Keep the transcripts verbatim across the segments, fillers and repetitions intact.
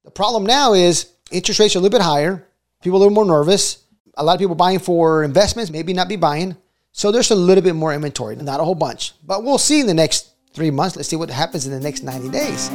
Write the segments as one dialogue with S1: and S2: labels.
S1: The problem now is interest rates are a little bit higher. People are a little more nervous. A lot of people buying for investments, maybe not be buying. So there's a little bit more inventory, not a whole bunch. But we'll see in the next three months. Let's see what happens in the next ninety days.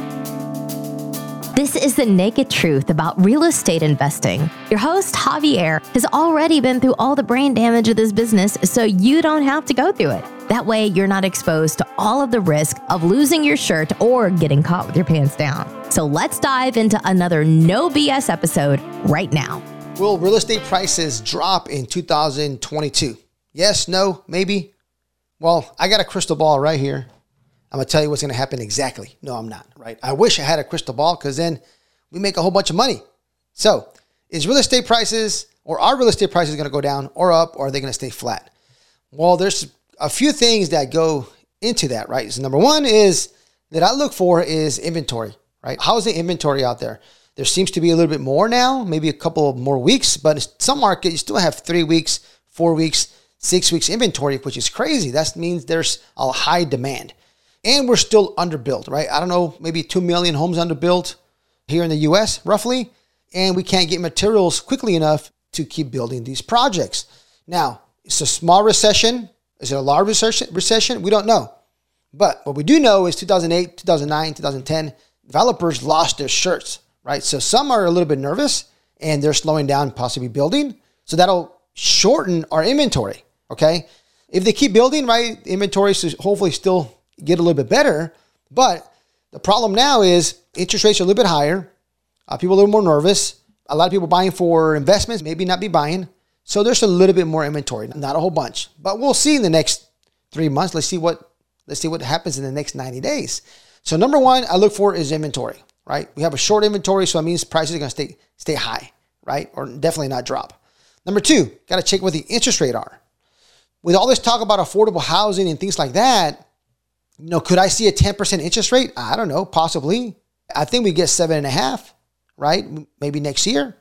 S2: This is the naked truth about real estate investing. Your host, Javier, has already been through all the brain damage of this business, so you don't have to go through it. That way, you're not exposed to all of the risk of losing your shirt or getting caught with your pants down. So let's dive into another no B S episode right now.
S1: Will real estate prices drop in two thousand twenty-two? Yes, no, maybe? Well, I got a crystal ball right here. I'm going to tell you what's going to happen exactly. No, I'm not, right? I wish I had a crystal ball because then we make a whole bunch of money. So is real estate prices or are real estate prices going to go down or up, or are they going to stay flat? Well, there's a few things that go into that, right? So number one is that I look for is inventory, right? How's the inventory out there? There seems to be a little bit more now, maybe a couple more weeks, but in some market, you still have three weeks, four weeks, six weeks inventory, which is crazy. That means there's a high demand. And we're still underbuilt, right? I don't know, maybe two million homes underbuilt here in the U S roughly. And we can't get materials quickly enough to keep building these projects. Now, it's a small recession. Is it a large recession? We don't know. But what we do know is two thousand eight, two thousand nine, two thousand ten, developers lost their shirts, right? So some are a little bit nervous and they're slowing down, possibly building. So that'll shorten our inventory, okay? If they keep building, right, inventory should hopefully still get a little bit better. But the problem now is interest rates are a little bit higher. Uh, people are a little more nervous. A lot of people buying for investments, maybe not be buying. So there's a little bit more inventory, not a whole bunch. But we'll see in the next three months. Let's see what let's see what happens in the next ninety days. So number one I look for is inventory, right? We have a short inventory, so it means prices are going to stay stay high, right? Or definitely not drop. Number two, got to check what the interest rate are. With all this talk about affordable housing and things like that, you know, could I see a ten percent interest rate? I don't know, possibly. I think we get seven and a half, right? Maybe next year.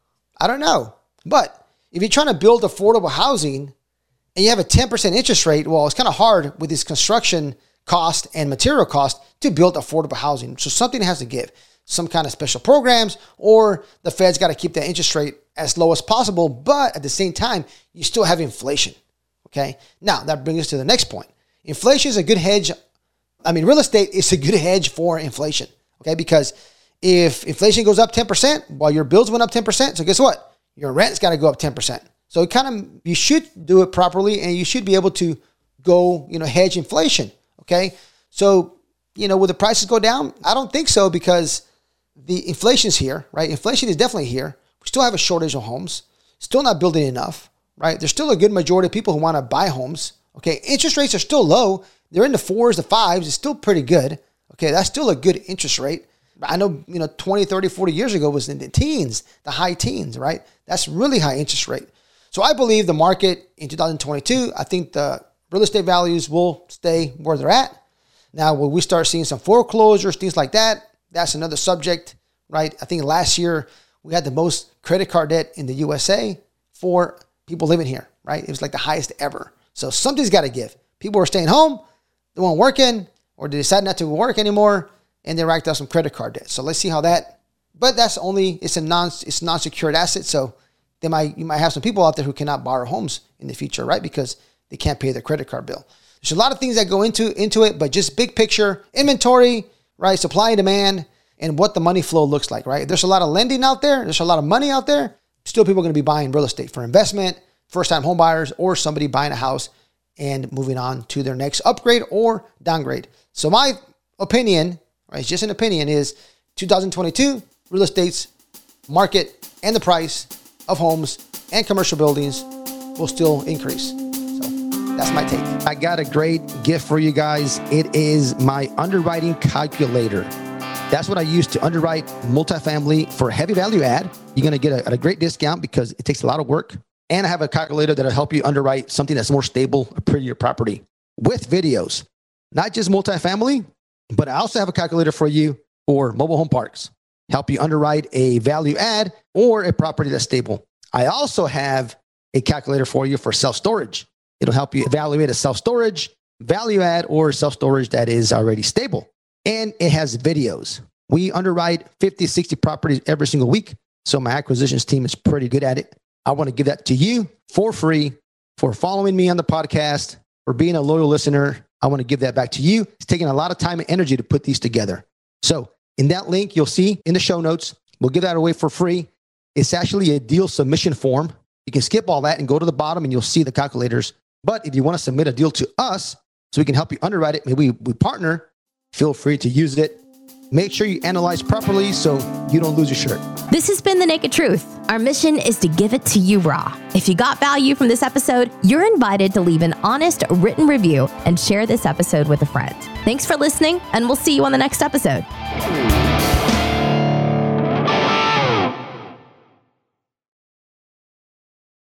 S1: I don't know. But if you're trying to build affordable housing and you have a ten percent interest rate, well, it's kind of hard with this construction cost and material cost to build affordable housing. So something has to give. Some kind of special programs, or the Fed's got to keep that interest rate as low as possible. But at the same time, you still have inflation. Okay. Now that brings us to the next point. Inflation is a good hedge. I mean, real estate is a good hedge for inflation, okay? Because if inflation goes up ten percent, while your bills went up ten percent, so guess what? Your rent's got to go up ten percent. So it kind of, you should do it properly and you should be able to go, you know, hedge inflation, okay? So, you know, will the prices go down? I don't think so because the inflation's here, right? Inflation is definitely here. We still have a shortage of homes, still not building enough, right? There's still a good majority of people who want to buy homes, okay? Interest rates are still low. They're in the fours, the fives. It's still pretty good. Okay, that's still a good interest rate. I know, you know, twenty, thirty, forty years ago was in the teens, the high teens, right? That's really high interest rate. So I believe the market in two thousand twenty-two, I think the real estate values will stay where they're at. Now, will we start seeing some foreclosures, things like that? That's another subject, right? I think last year we had the most credit card debt in the U S A for people living here, right? It was like the highest ever. So something's got to give. People are staying home. They weren't working, or they decided not to work anymore, and they racked up some credit card debt. So let's see how that, but that's only, it's a non, it's non-secured asset. So they might, you might have some people out there who cannot borrow homes in the future, right? Because they can't pay their credit card bill. There's a lot of things that go into, into it, but just big picture, inventory, right? Supply and demand, and what the money flow looks like, right? There's a lot of lending out there. There's a lot of money out there. Still people are going to be buying real estate for investment, first-time home buyers, or somebody buying a house and moving on to their next upgrade or downgrade. So my opinion, right, it's just an opinion, is two thousand twenty-two real estate's market and the price of homes and commercial buildings will still increase. So that's my take. I got a great gift for you guys. It is my underwriting calculator. That's what I use to underwrite multifamily for heavy value add. You're going to get a, a great discount because it takes a lot of work. And I have a calculator that'll help you underwrite something that's more stable, a prettier property with videos, not just multifamily, but I also have a calculator for you for mobile home parks, help you underwrite a value add or a property that's stable. I also have a calculator for you for self-storage. It'll help you evaluate a self-storage, value add, or self-storage that is already stable. And it has videos. We underwrite fifty, sixty properties every single week. So my acquisitions team is pretty good at it. I want to give that to you for free for following me on the podcast, for being a loyal listener. I want to give that back to you. It's taking a lot of time and energy to put these together. So in that link, you'll see in the show notes, we'll give that away for free. It's actually a deal submission form. You can skip all that and go to the bottom and you'll see the calculators. But if you want to submit a deal to us so we can help you underwrite it, maybe we, we partner, feel free to use it. Make sure you analyze properly so you don't lose your shirt.
S2: This has been The Naked Truth. Our mission is to give it to you raw. If you got value from this episode, you're invited to leave an honest written review and share this episode with a friend. Thanks for listening, and we'll see you on the next episode.